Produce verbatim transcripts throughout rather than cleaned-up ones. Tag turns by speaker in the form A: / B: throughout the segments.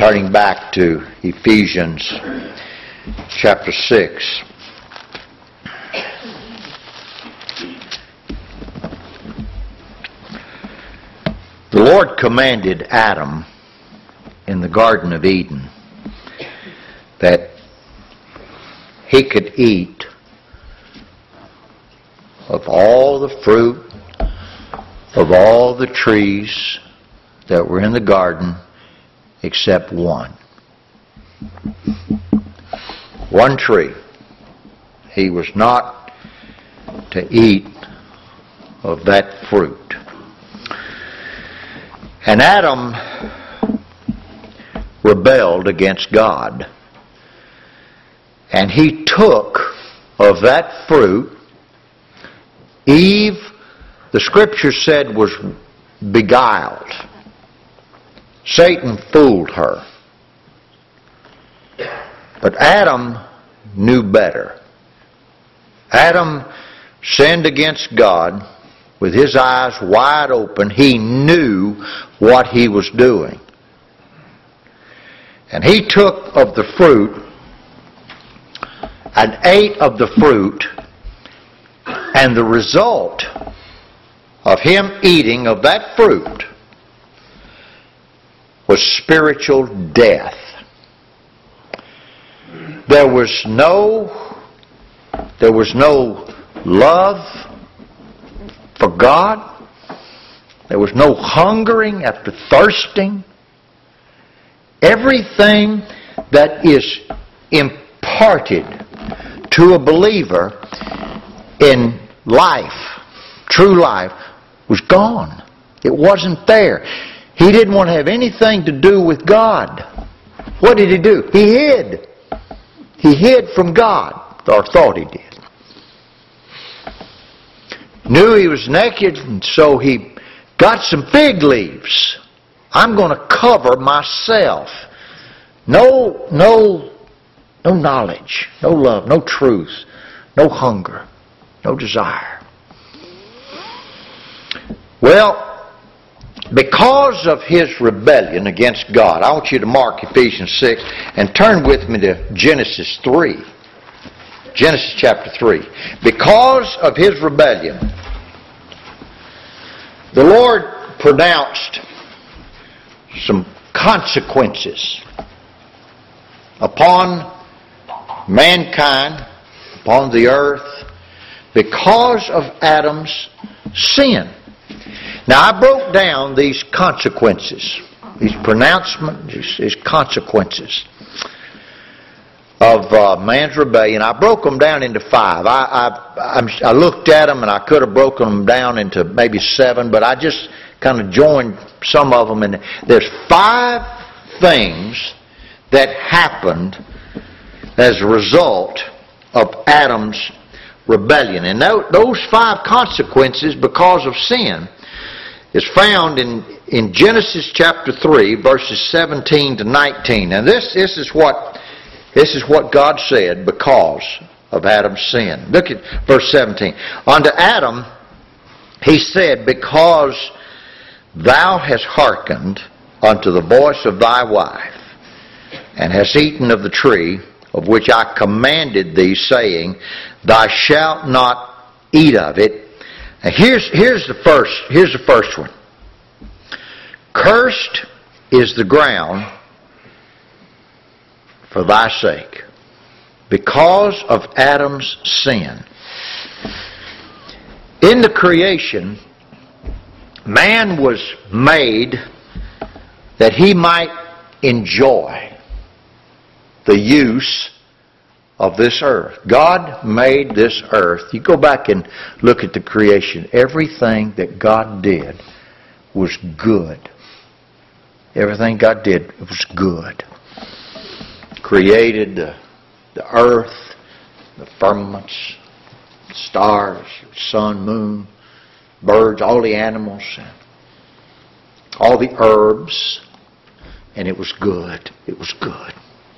A: turning back to Ephesians chapter six. The Lord commanded Adam in the Garden of Eden that he could eat of all the fruit of all the trees that were in the garden except one. One tree. He was not to eat of that fruit. And Adam rebelled against God. And he took of that fruit. Eve, the Scripture said, was beguiled. Satan fooled her. But Adam knew better. Adam sinned against God with his eyes wide open. He knew what he was doing. And he took of the fruit and ate of the fruit, and the result of him eating of that fruit was spiritual death. There was no, there was no love for God. There was no hungering after thirsting. Everything that is imparted to a believer in life, true life, was gone. It wasn't there. He didn't want to have anything to do with God. What did he do? He hid. He hid from God, or thought he did. Knew he was naked, and so he got some fig leaves. I'm going to cover myself. No, no, no knowledge, no love, no truth, no hunger, no desire. Well, because of his rebellion against God, I want you to mark Ephesians six and turn with me to Genesis three. Genesis chapter three. Because of his rebellion, the Lord pronounced some consequences upon mankind, upon the earth, because of Adam's sin. Now, I broke down these consequences, these pronouncements, these, these consequences of uh, man's rebellion. I broke them down into five. I, I, I looked at them, and I could have broken them down into maybe seven, but I just kind of joined some of them. And there's five things that happened as a result of Adam's rebellion. And those five consequences because of sin is found in, in Genesis chapter three, verses seventeen to nineteen. And this, this is what this is what God said because of Adam's sin. Look at verse seventeen. Unto Adam he said, because thou hast hearkened unto the voice of thy wife, and hast eaten of the tree of which I commanded thee, saying, thou shalt not eat of it. Now here's, here's the first, here's the first one. Cursed is the ground for thy sake, because of Adam's sin. In the creation, man was made that he might enjoy the use of this earth. God made this earth. You go back and look at the creation. Everything that God did was good. Everything God did was good. Created the, the earth, the firmaments, the stars, sun, moon, birds, all the animals, all the herbs, and it was good. It was good.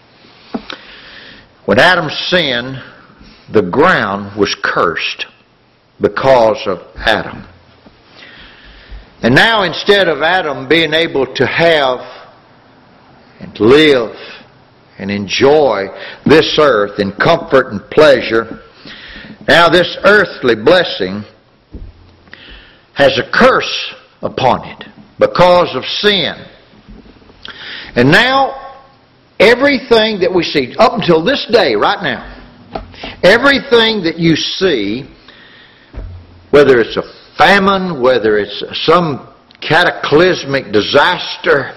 A: When Adam sinned, the ground was cursed because of Adam. And now instead of Adam being able to have and live and enjoy this earth in comfort and pleasure. Now this earthly blessing has a curse upon it because of sin. And now everything that we see, up until this day, right now, everything that you see, whether it's a famine, whether it's some cataclysmic disaster,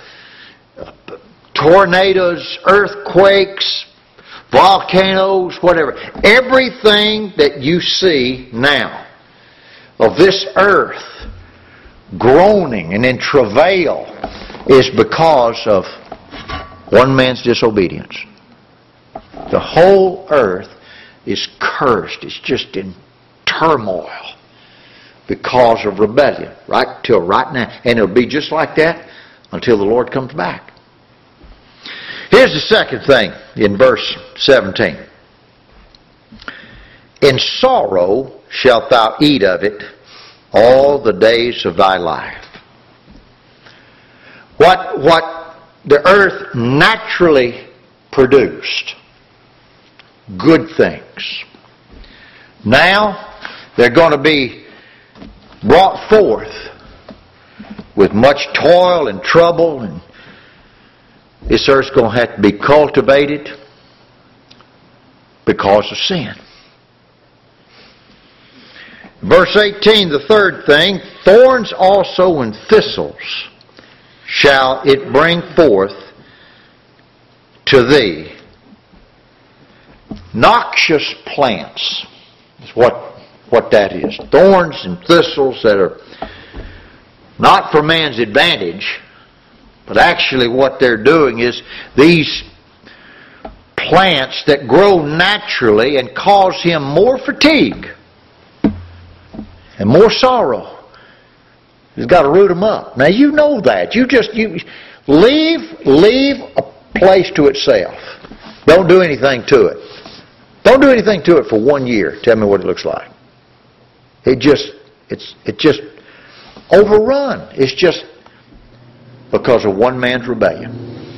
A: tornadoes, earthquakes, volcanoes, whatever, everything that you see now of this earth groaning and in travail is because of one man's disobedience. The whole earth is cursed. It's just in turmoil because of rebellion, right till right now. And it'll be just like that until the Lord comes back. Here's the second thing in verse seventeen. In sorrow shalt thou eat of it all the days of thy life. What, what the earth naturally produced, good things, now they're going to be brought forth with much toil and trouble, and this earth's going to have to be cultivated because of sin. Verse eighteen, the third thing, thorns also and thistles shall it bring forth to thee. Noxious plants is what, what that is. Thorns and thistles that are not for man's advantage, but actually what they're doing is these plants that grow naturally and cause him more fatigue and more sorrow. He's got to root them up. Now you know that. You just you leave leave a place to itself. Don't do anything to it. Don't do anything to it for one year. Tell me what it looks like. It just it's it just overrun. It's just because of one man's rebellion.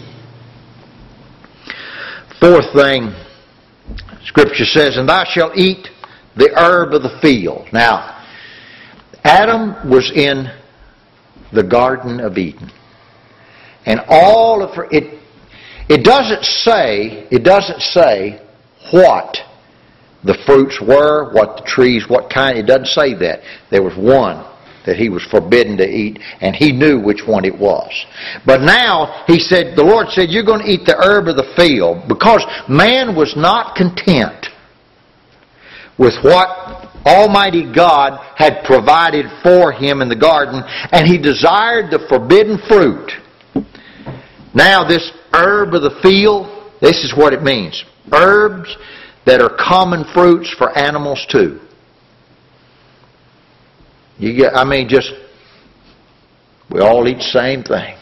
A: Fourth thing, Scripture says, and thou shalt eat the herb of the field. Now, Adam was in the Garden of Eden. And all of it, it doesn't say, it doesn't say what the fruits were, what the trees, what kind. It doesn't say that. There was one that he was forbidden to eat, and he knew which one it was. But now, he said, the Lord said, you're going to eat the herb of the field, because man was not content with what Almighty God had provided for him in the garden, and he desired the forbidden fruit. Now this herb of the field, this is what it means. Herbs that are common fruits for animals too. You get, I mean, just, we all eat the same thing.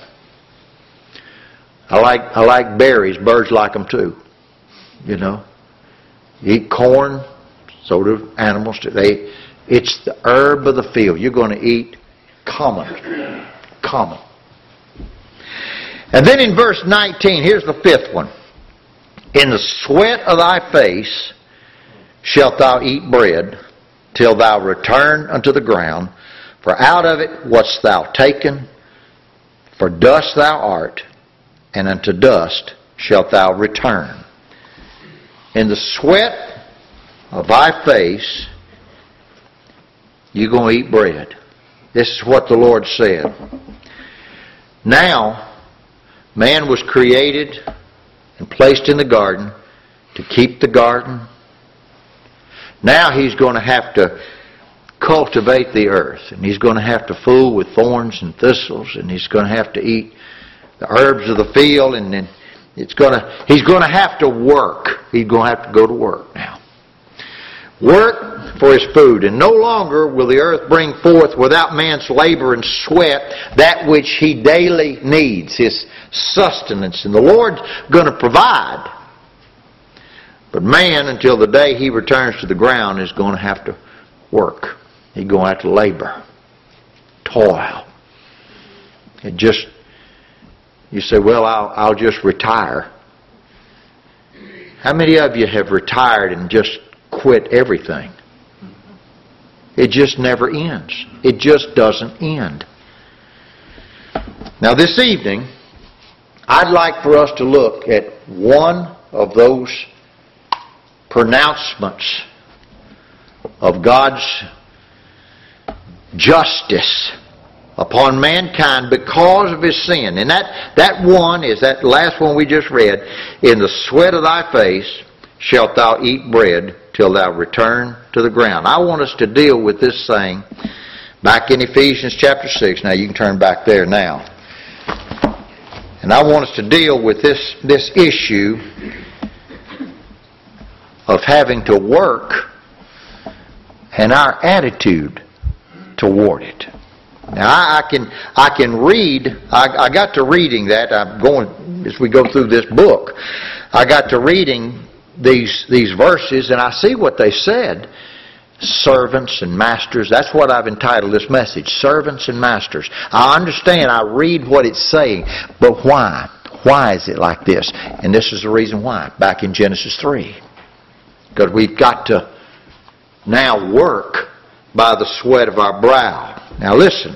A: I like, I like berries. Birds like them too. You know. You eat corn, so do animals too. They, it's the herb of the field. You're going to eat common. Common. And then in verse nineteen, here's the fifth one. In the sweat of thy face shalt thou eat bread, till thou return unto the ground, for out of it wast thou taken, for dust thou art, and unto dust shalt thou return. In the sweat of thy face, you're going to eat bread. This is what the Lord said. Now, man was created and placed in the garden to keep the garden. Now he's going to have to cultivate the earth, and he's going to have to fool with thorns and thistles, and he's going to have to eat the herbs of the field, and then it's going to, he's going to have to work. He's going to have to go to work now. Work for his food, and no longer will the earth bring forth without man's labor and sweat that which he daily needs, his sustenance. And the Lord's going to provide. But man, until the day he returns to the ground, is going to have to work. He's going to have to labor, toil. It just, You say, well, I'll, I'll just retire. How many of you have retired and just quit everything? It just never ends. It just doesn't end. Now this evening, I'd like for us to look at one of those pronouncements of God's justice upon mankind because of his sin. And that, that one is that last one we just read. In the sweat of thy face shalt thou eat bread till thou return to the ground. I want us to deal with this thing back in Ephesians chapter six. Now you can turn back there now. And I want us to deal with this, this issue of having to work and our attitude toward it. Now I, I can I can read. I, I got to reading that. I'm going as we go through this book. I got to reading these these verses, and I see what they said. Servants and masters. That's what I've entitled this message. Servants and masters. I understand. I read what it's saying, but why? Why is it like this? And this is the reason why. Back in Genesis three, because we've got to now work by the sweat of our brow. Now listen,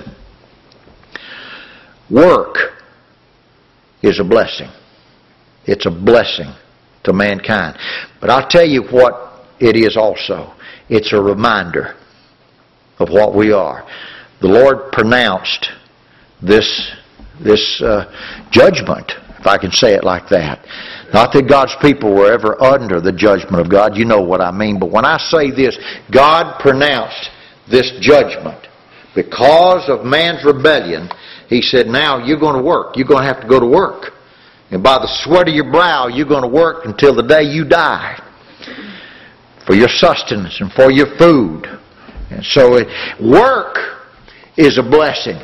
A: work is a blessing. It's a blessing to mankind. But I'll tell you what it is also. It's a reminder of what we are. The Lord pronounced this, this uh, judgment, if I can say it like that. Not that God's people were ever under the judgment of God. You know what I mean. But when I say this, God pronounced this judgment. Because of man's rebellion, He said, now you're going to work. You're going to have to go to work. And by the sweat of your brow, you're going to work until the day you die. For your sustenance and for your food. And so it, work is a blessing.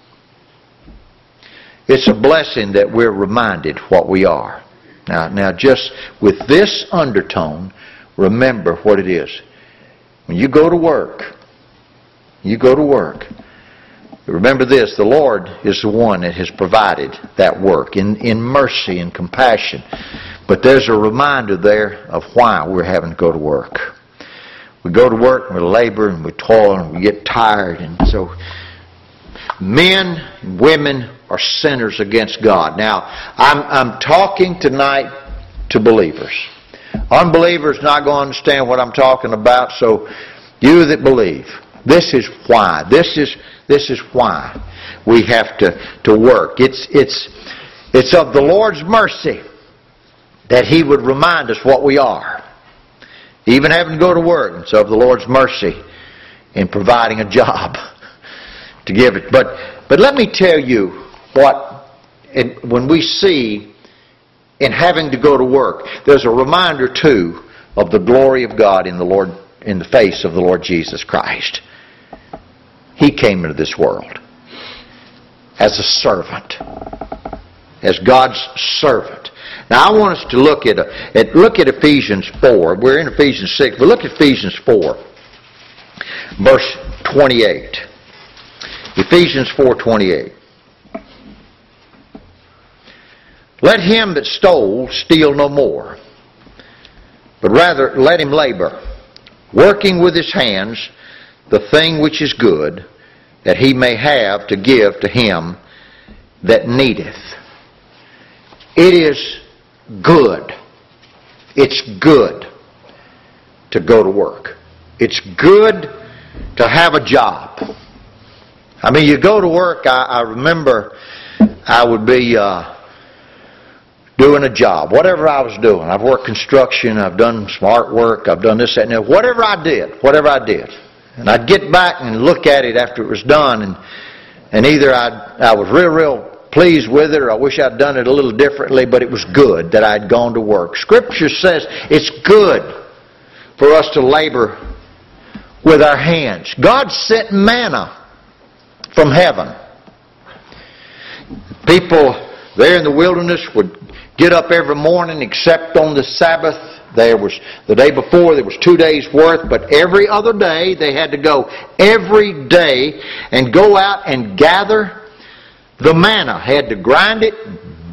A: It's a blessing that we're reminded what we are. Now, now just with this undertone, remember what it is. When you go to work, you go to work. Remember this, the Lord is the one that has provided that work in, in mercy and compassion. But there's a reminder there of why we're having to go to work. We go to work and we labor and we toil and we get tired. And so men and women are sinners against God. Now, I'm, I'm talking tonight to believers. Unbelievers not going to understand what I'm talking about, so you that believe, this is why. This is this is why we have to, to work. It's it's it's of the Lord's mercy that He would remind us what we are. Even having to go to work, it's of the Lord's mercy in providing a job to give it. But but let me tell you what, it, when we see in having to go to work, there's a reminder too of the glory of God in the Lord, in the face of the Lord Jesus Christ. He came into this world as a servant, as God's servant. Now I want us to look at, a, at look at Ephesians four. We're in Ephesians six, but look at Ephesians four, verse twenty-eight. Ephesians four twenty-eight. Let him that stole steal no more, but rather let him labor, working with his hands the thing which is good, that he may have to give to him that needeth. It is good. It's good to go to work. It's good to have a job. I mean, you go to work, I, I remember I would be uh, doing a job, whatever I was doing. I've worked construction, I've done some artwork, I've done this, that, and that. Whatever I did, whatever I did. And I'd get back and look at it after it was done, and and either I I was real, real pleased with it, or I wish I'd done it a little differently, but it was good that I'd gone to work. Scripture says it's good for us to labor with our hands. God sent manna from heaven. People there in the wilderness would get up every morning except on the Sabbath. There was the day before, there was two days worth, but every other day they had to go every day and go out and gather the manna. Had to grind it,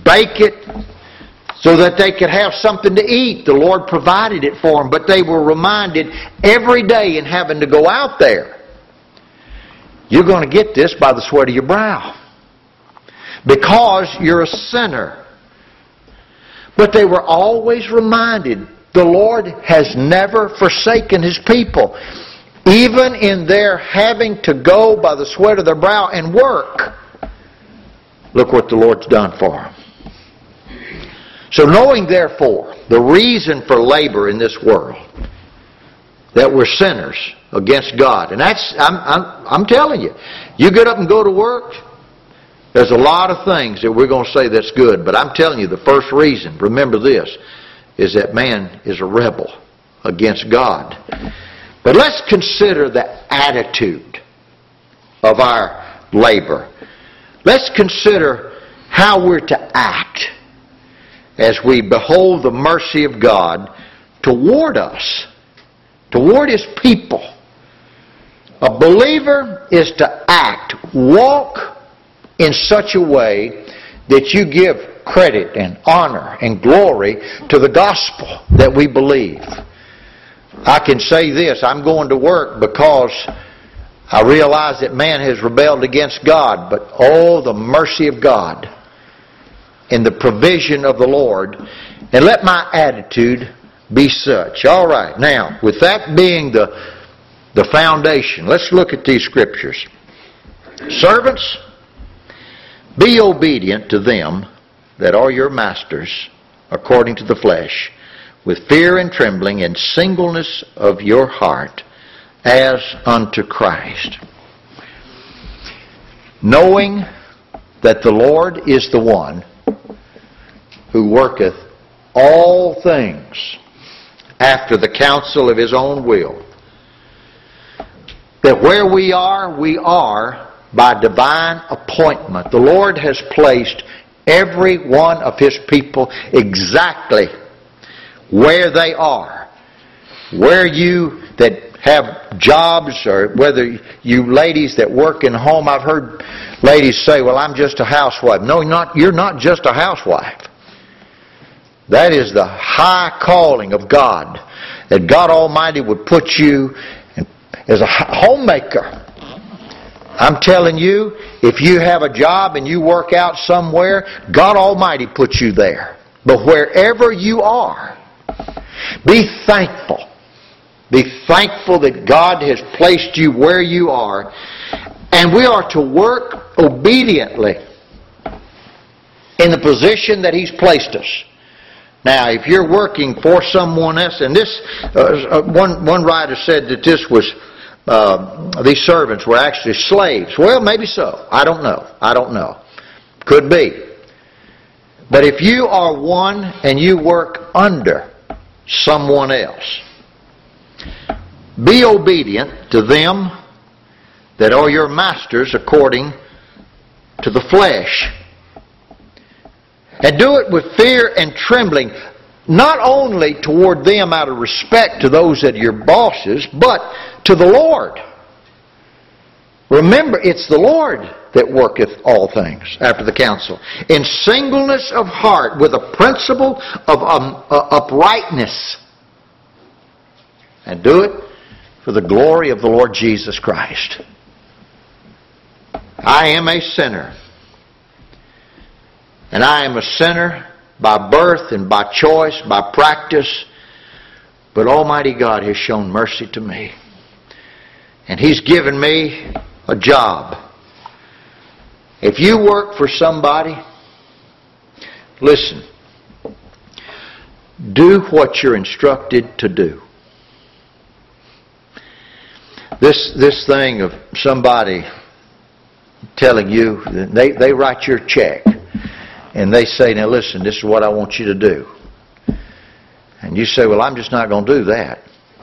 A: bake it, so that they could have something to eat. The Lord provided it for them, but they were reminded every day in having to go out there, you're going to get this by the sweat of your brow, because you're a sinner. But they were always reminded, the Lord has never forsaken His people. Even in their having to go by the sweat of their brow and work, look what the Lord's done for them. So knowing, therefore, the reason for labor in this world, that we're sinners against God. And that's, I'm, I'm, I'm telling you, you get up and go to work, there's a lot of things that we're going to say that's good. But I'm telling you, the first reason, remember this, is that man is a rebel against God. But let's consider the attitude of our labor. Let's consider how we're to act as we behold the mercy of God toward us, toward His people. A believer is to act, walk in such a way that you give credit and honor and glory to the gospel that we believe. I can say this, I'm going to work because I realize that man has rebelled against God, but oh, the mercy of God and the provision of the Lord, and let my attitude be such. All right, now, with that being the, the foundation, let's look at these scriptures. Servants, be obedient to them that are your masters according to the flesh, with fear and trembling and singleness of your heart, as unto Christ. Knowing that the Lord is the one who worketh all things after the counsel of His own will. That where we are, we are by divine appointment. The Lord has placed every one of His people exactly where they are. Where you that have jobs, or whether you ladies that work in home. I've heard ladies say, well, I'm just a housewife. No, you're not, you're not just a housewife. That is the high calling of God, that God Almighty would put you as a homemaker. I'm telling you, if you have a job and you work out somewhere, God Almighty puts you there. But wherever you are, be thankful. Be thankful that God has placed you where you are. And we are to work obediently in the position that He's placed us. Now, if you're working for someone else, and this, uh, one, one writer said that this was, uh, these servants were actually slaves. Well, maybe so. I don't know. I don't know. Could be. But if you are one and you work under someone else, be obedient to them that are your masters according to the flesh. And do it with fear and trembling, not only toward them out of respect to those that are your bosses, but to the Lord. Remember, it's the Lord that worketh all things after the counsel. In singleness of heart, with a principle of um, uh, uprightness. And do it for the glory of the Lord Jesus Christ. I am a sinner. And I am a sinner by birth and by choice, by practice. But Almighty God has shown mercy to me. And He's given me a job. If you work for somebody, listen, do what you're instructed to do. This this thing of somebody telling you, they, they write your check and they say, now listen, this is what I want you to do. And you say, well, I'm just not going to do that.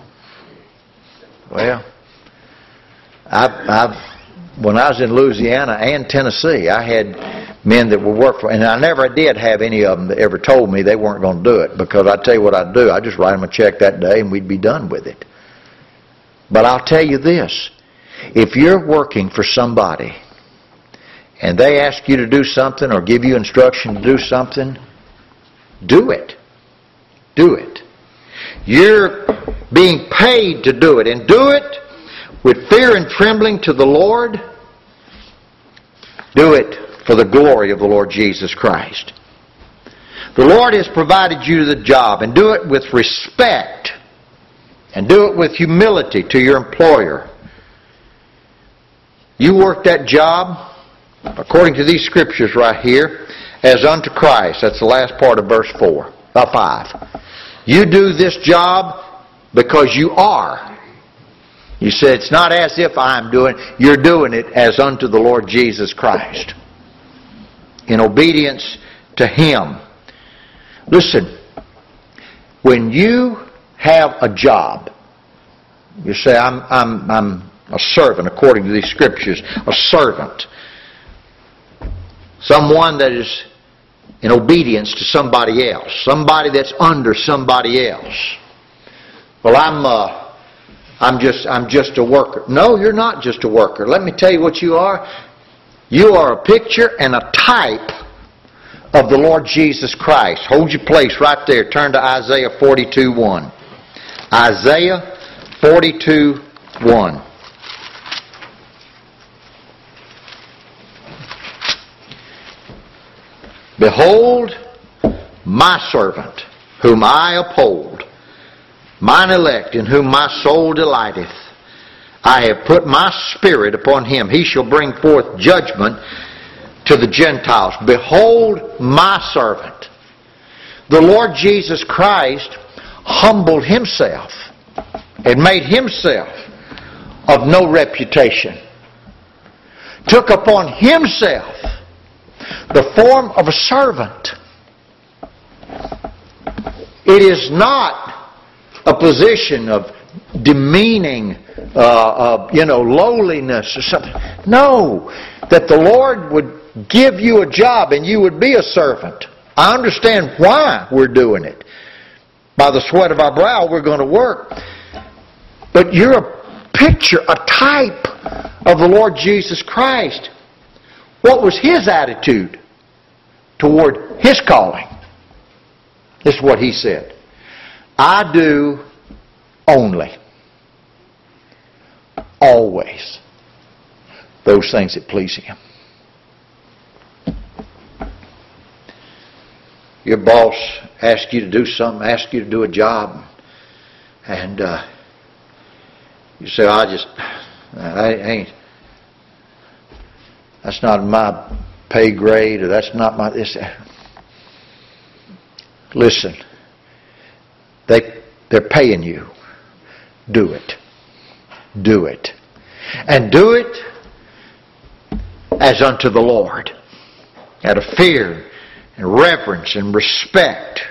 A: Well, I've, I've, when I was in Louisiana and Tennessee, I had men that would work for, and I never did have any of them that ever told me they weren't going to do it, because I tell you what I'd do, I'd just write them a check that day and we'd be done with it. But I'll tell you this, if you're working for somebody and they ask you to do something or give you instruction to do something, do it. Do it. You're being paid to do it, and do it with fear and trembling to the Lord. Do it for the glory of the Lord Jesus Christ. The Lord has provided you the job, and do it with respect, and do it with humility to your employer. You work that job, according to these scriptures right here, as unto Christ. That's the last part of verse four, uh, five. You do this job because you are. You say it's not as if I'm doing it. You're doing it as unto the Lord Jesus Christ, in obedience to Him. Listen, when you have a job, you say, I'm, I'm, I'm a servant according to these scriptures, a servant. Someone that is in obedience to somebody else. Somebody that's under somebody else. Well, I'm uh, I'm just I'm just a worker. No, you're not just a worker. Let me tell you what you are. You are a picture and a type of the Lord Jesus Christ. Hold your place right there. Turn to Isaiah forty-two one. Isaiah forty-two one. Behold, my servant, whom I uphold, mine elect, in whom my soul delighteth. I have put my spirit upon him. He shall bring forth judgment to the Gentiles. Behold, my servant. The Lord Jesus Christ humbled Himself and made Himself of no reputation. Took upon Himself the form of a servant. It is not a position of demeaning, uh, of, you know, lowliness or something. No, that the Lord would give you a job and you would be a servant. I understand why we're doing it. By the sweat of our brow we're going to work. But you're a picture, a type of the Lord Jesus Christ. What was His attitude toward His calling? This is what He said. I do only, always, those things that please Him. Your boss asks you to do something, asks you to do a job, and uh, you say, I just, I ain't, that's not my pay grade, or that's not my this. Listen, they they're paying you. Do it. Do it. And do it as unto the Lord. Out of fear and reverence and respect.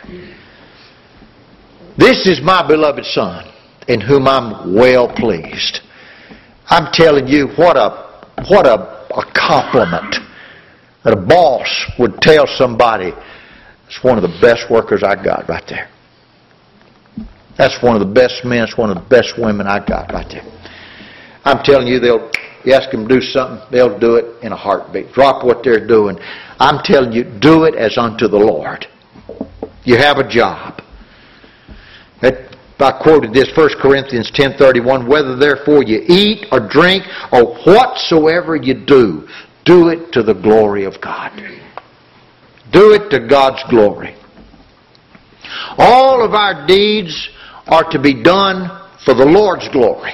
A: This is my beloved Son, in whom I'm well pleased. I'm telling you, what a what a a compliment that a boss would tell somebody. It's one of the best workers I got right there. That's one of the best men, it's one of the best women I got right there. I'm telling you, they'll, you ask them to do something, they'll do it in a heartbeat. Drop what they're doing. I'm telling you, do it as unto the Lord. You have a job. That, I quoted this, First Corinthians ten thirty-one, whether therefore you eat or drink or whatsoever you do, do it to the glory of God. Do it to God's glory. All of our deeds are to be done for the Lord's glory.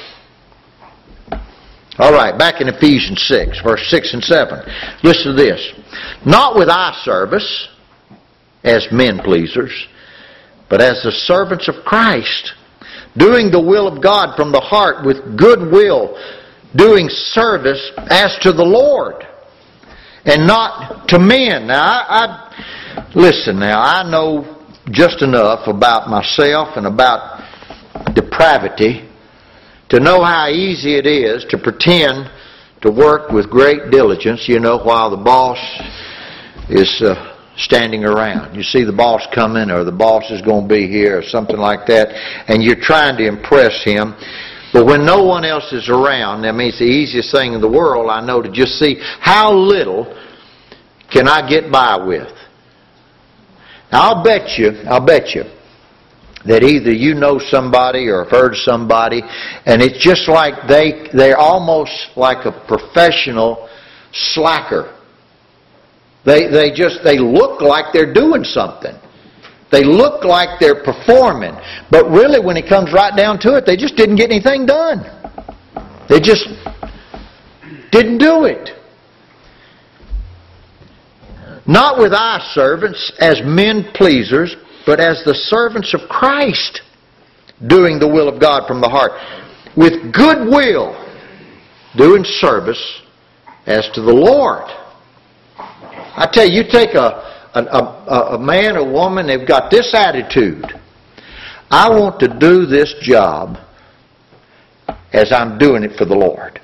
A: All right, back in Ephesians six, verse six and seven. Listen to this. Not with eye service, as men pleasers, but as the servants of Christ, doing the will of God from the heart with good will, doing service as to the Lord, and not to men. Now, I, I listen. Now, I know just enough about myself and about depravity to know how easy it is to pretend to work with great diligence, you know, while the boss is uh, standing around. You see the boss coming, or the boss is going to be here, or something like that, and you're trying to impress him. But when no one else is around, I mean, it's the easiest thing in the world, I know, to just see how little can I get by with. Now, I'll bet you, I'll bet you, that either you know somebody or have heard somebody, and it's just like they, they're almost like a professional slacker. They, they just, they look like they're doing something. They look like they're performing. But really, when it comes right down to it, they just didn't get anything done. They just didn't do it. Not with eye servants as men pleasers, but as the servants of Christ, doing the will of God from the heart, with good will, doing service as to the Lord. I tell you, you take a A, a, a man or woman, they've got this attitude. I want to do this job as I'm doing it for the Lord.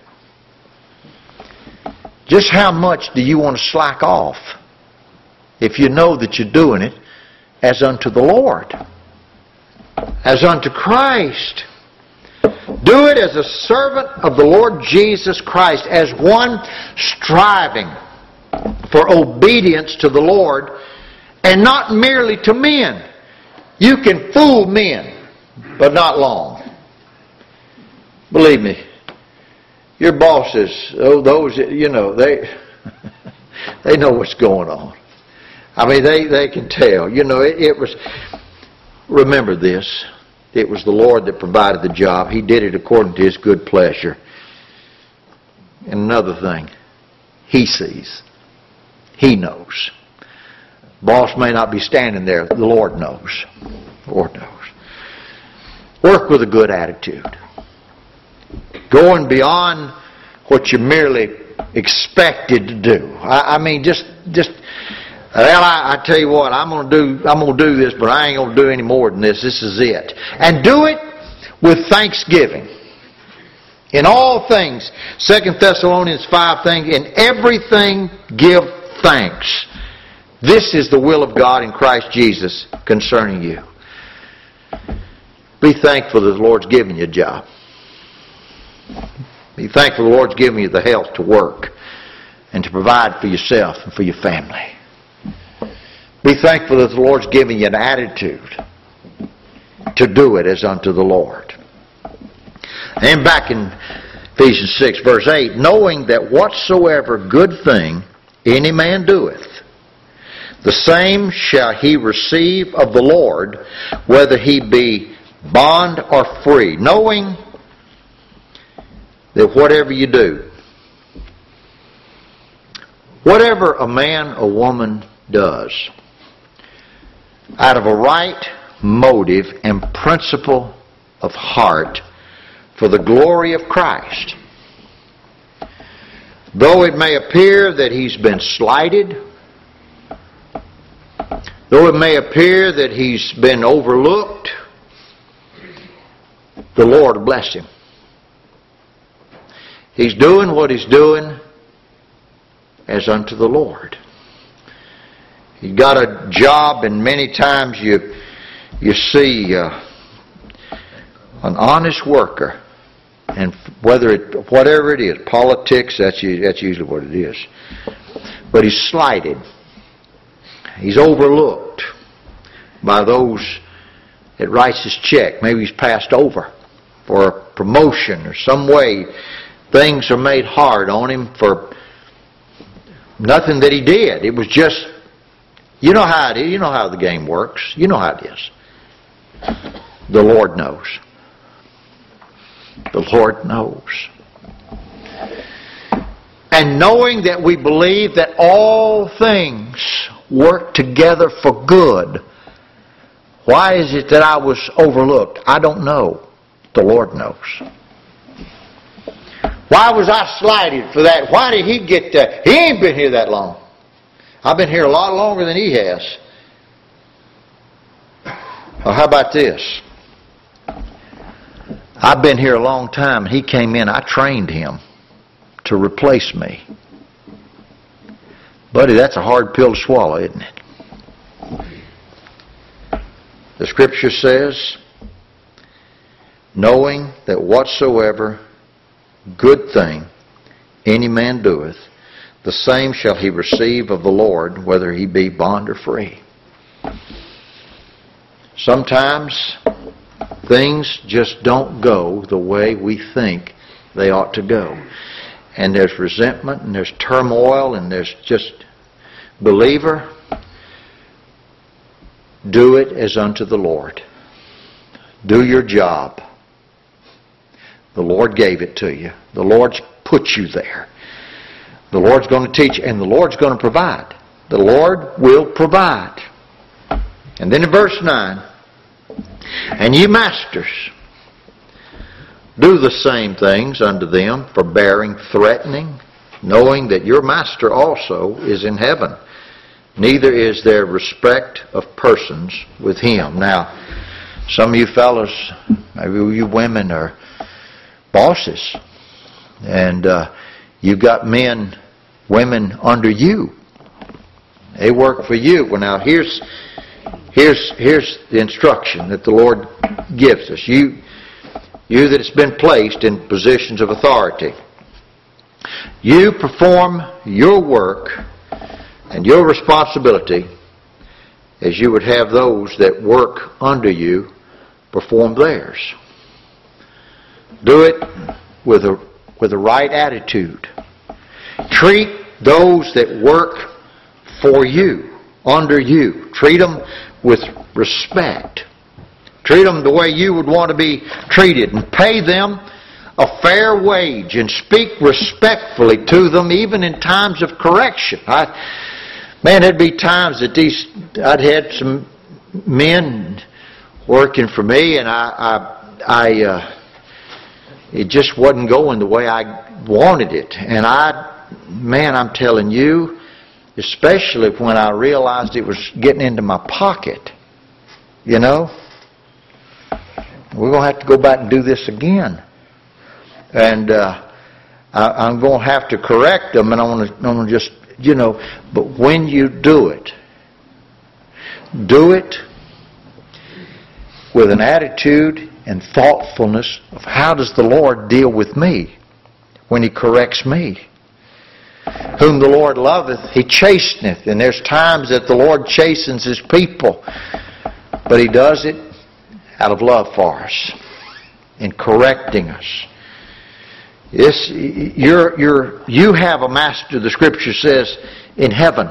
A: Just how much do you want to slack off if you know that you're doing it as unto the Lord? As unto Christ. Do it as a servant of the Lord Jesus Christ, as one striving for obedience to the Lord, and not merely to men. You can fool men, but not long. Believe me, your bosses, oh, those, you know, they they know what's going on. I mean, they, they can tell. You know, it, it was, remember this, it was the Lord that provided the job. He did it according to His good pleasure. And another thing, He sees. He knows. Boss may not be standing there. The Lord knows. The Lord knows. Work with a good attitude. Going beyond what you merely expected to do. I, I mean, just, just. Well, I, I tell you what, I'm going to do. I'm going to do this, but I ain't going to do any more than this. This is it. And do it with thanksgiving. In all things, Second Thessalonians five things. In everything, give thanks. This is the will of God in Christ Jesus concerning you. Be thankful that the Lord's given you a job. Be thankful the Lord's given you the health to work and to provide for yourself and for your family. Be thankful that the Lord's given you an attitude to do it as unto the Lord. And back in Ephesians six, verse eight, knowing that whatsoever good thing any man doeth, the same shall he receive of the Lord, whether he be bond or free. Knowing that whatever you do, whatever a man or woman does, out of a right motive and principle of heart for the glory of Christ, though it may appear that he's been slighted, though it may appear that he's been overlooked, the Lord will bless him. He's doing what he's doing as unto the Lord. He's got a job, and many times you you see uh, an honest worker, and whether it whatever it is, politics, that's that's usually what it is. But he's slighted. He's overlooked by those that writes his check. Maybe he's passed over for a promotion or some way. Things are made hard on him for nothing that he did. It was just, you know how it is. You know how the game works. You know how it is. The Lord knows. The Lord knows. And knowing that we believe that all things work together for good. Why is it that I was overlooked? I don't know. The Lord knows. Why was I slighted for that? Why did he get that? He ain't been here that long. I've been here a lot longer than he has. Well, how about this? I've been here a long time. He came in. I trained him to replace me. Buddy, that's a hard pill to swallow, isn't it? The Scripture says, knowing that whatsoever good thing any man doeth, the same shall he receive of the Lord, whether he be bond or free. Sometimes things just don't go the way we think they ought to go. And there's resentment, and there's turmoil, and there's just, believer, do it as unto the Lord. Do your job. The Lord gave it to you. The Lord's put you there. The Lord's going to teach, and the Lord's going to provide. The Lord will provide. And then in verse nine, and ye masters, do the same things unto them, forbearing, threatening, knowing that your master also is in heaven. Neither is there respect of persons with him. Now, some of you fellows, maybe you women are bosses. And uh, you've got men, women under you. They work for you. Well, now here's here's here's the instruction that the Lord gives us. You you that has been placed in positions of authority. You perform your work and your responsibility as you would have those that work under you perform theirs. Do it with a with a right attitude. Treat those that work for you, under you. Treat them with respect. Treat them the way you would want to be treated, and pay them a fair wage, and speak respectfully to them even in times of correction. I, man, there'd be times that these I'd had some men working for me, and I, I, I uh, it just wasn't going the way I wanted it. And I, man, I'm telling you, especially when I realized it was getting into my pocket, you know, we're going to have to go back and do this again. And uh, I, I'm going to have to correct them, and I want to, I want to just, you know, but when you do it, do it with an attitude and thoughtfulness of how does the Lord deal with me when He corrects me. Whom the Lord loveth, He chasteneth. And there's times that the Lord chastens His people, but He does it out of love for us, in correcting us. This, you're, you're, you have a master, the Scripture says, in heaven.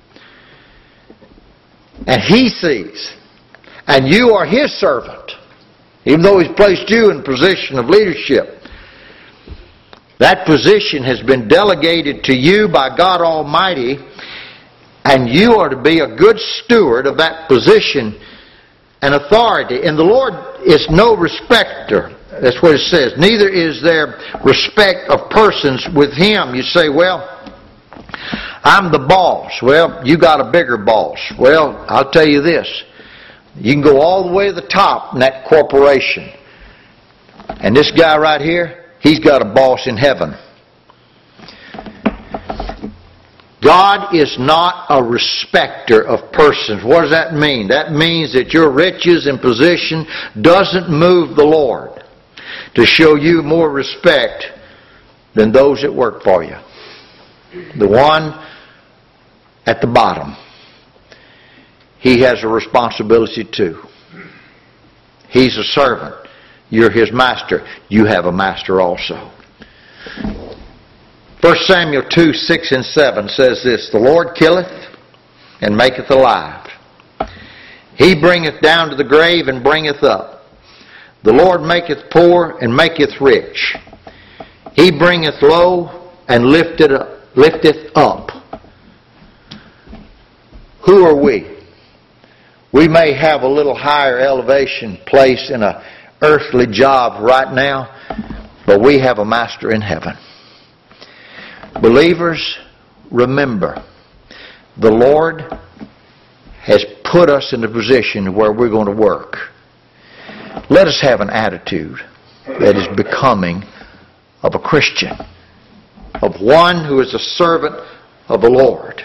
A: And He sees. And you are His servant. Even though He's placed you in a position of leadership, that position has been delegated to you by God Almighty, and you are to be a good steward of that position and authority. And the Lord is no respecter. That's what it says. Neither is there respect of persons with Him. You say, well, I'm the boss. Well, you got a bigger boss. Well, I'll tell you this. You can go all the way to the top in that corporation. And this guy right here, he's got a boss in heaven. God is not a respecter of persons. What does that mean? That means that your riches and position doesn't move the Lord to show you more respect than those that work for you. The one at the bottom, he has a responsibility too. He's a servant. You're his master. You have a master also. First Samuel two, six and seven says this, the Lord killeth and maketh alive. He bringeth down to the grave and bringeth up. The Lord maketh poor and maketh rich. He bringeth low and lifteth up. Lifteth up. Who are we? We may have a little higher elevation place in an earthly job right now, but we have a master in heaven. Believers, remember, the Lord has put us in a position where we're going to work. Let us have an attitude that is becoming of a Christian, of one who is a servant of the Lord.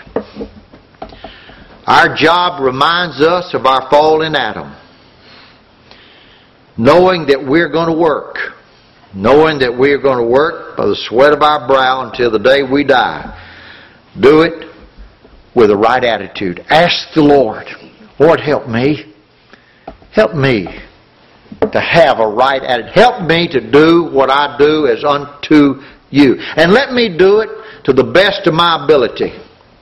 A: Our job reminds us of our fall in Adam. knowing that we're going to work, knowing that we're going to work by the sweat of our brow until the day we die. Do it with the right attitude. Ask the Lord, Lord, help me. Help me to have a right attitude. Help me to do what I do as unto you. And let me do it to the best of my ability.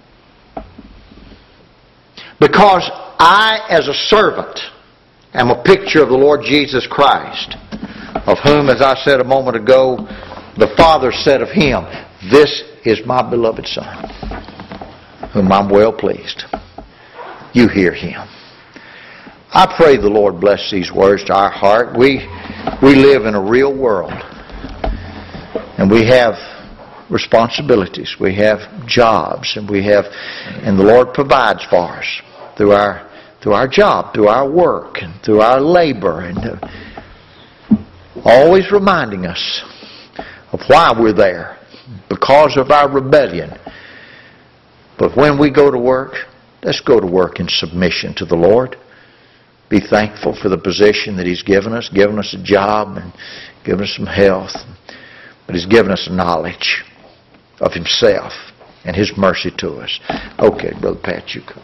A: Because I, as a servant, am a picture of the Lord Jesus Christ, of whom, as I said a moment ago, the Father said of Him, "This is my beloved Son, whom I'm well pleased." You hear Him. I pray the Lord bless these words to our heart. We, we live in a real world. And we have responsibilities. We have jobs. And we have, and the Lord provides for us through our, through our job, through our work, and through our labor. And uh, always reminding us of why we're there. Because of our rebellion. But when we go to work, let's go to work in submission to the Lord. Be thankful for the position that He's given us, given us a job and given us some health. But He's given us knowledge of Himself and His mercy to us. Okay, Brother Pat, you come.